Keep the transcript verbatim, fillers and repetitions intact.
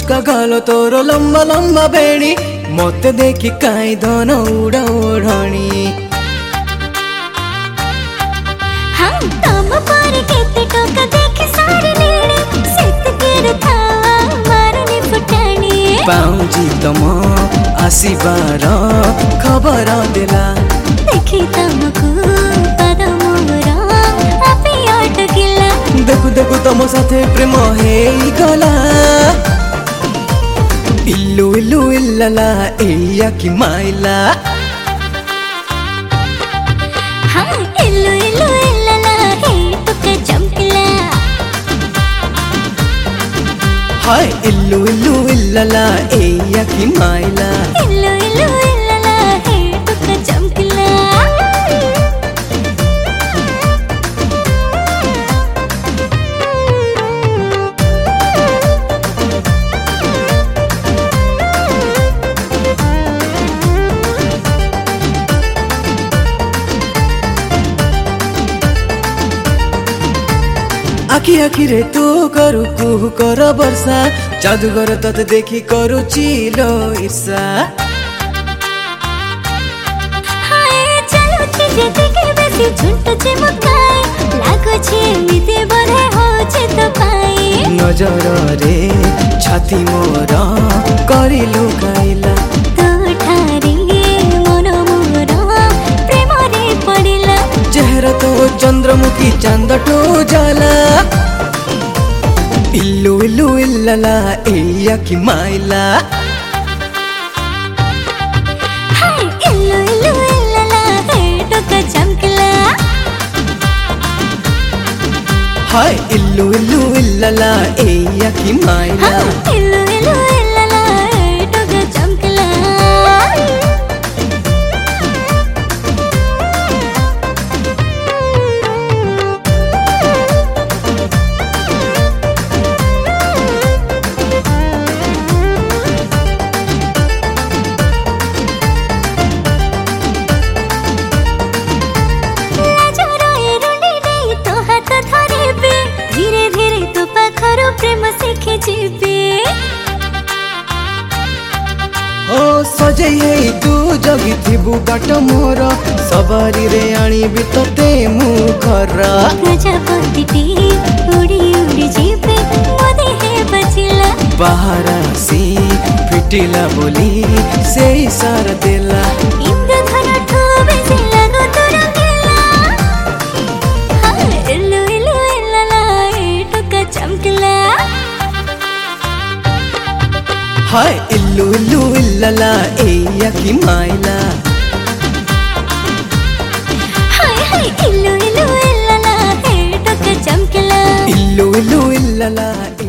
मुचका गालो तोर लंबा लंबा बेणी मत देखी काई धन उड़ा ओढ़णी हाँ तम पर केते टोका देखी सारी नीड़ी सित केर था मारने फुटाणी पाउजी तम आसीबार खबर देला देखी तमको पद मोर आपे अटकिला देखु देखु तम साथे प्रेम हेई गला इल्लू इल्लू इल्लला एया की माइला हाँ इल्लू इल्लू इल्लला हे टोका चमकला हाय इल्लू इल्लू इल्लला एया की माइला इल्लू इल्लू इल्लला हे टोका चमकला आखी आखी रे तू करू कुहू कर वर्षा जादूगर तते देखी करू चिलो ईर्षा हाय चलो चीजे देखे बेसी झुंट चिमकाए लागो छे मिते बरे हो छे तो पाए नजर रे छाती मोर करी लुकाइला तो ठारी मन मोर प्रेम रे पड़िला चेहरा तो चंद्रमुखी चांद टो जाला इल्लू इल्लू इल्लला एया की माइला हाय इल्लू इल्लू इल्लला हे टोका चमकला हाय इल्लू इल्लू इल्लला एया की माइला हाँ इल्लू इल्लू इल्लला हे टोका चमकला धीरे धीरे तो पाखरो प्रेम सीखे जीवे हो सजई है तू जगी थिबु बाट मोर सवारी रे आनी भी तते मुखर प्रजापति उड़ी उड़ी जीवे मोदे है बचिला बाहर आसी फिटिला बोली से सार देला इंद्रधन ठोबे से लगो तो रंगीला हाँ इल्लू इल्लू इल्लला हे टोका चमकला हाय इल्लू इल्लू इल्लला एया की माइला हाय हाय इल्लू इल्लू इल्लला हे टोका चमकला इल्लू इल्लू इल्लला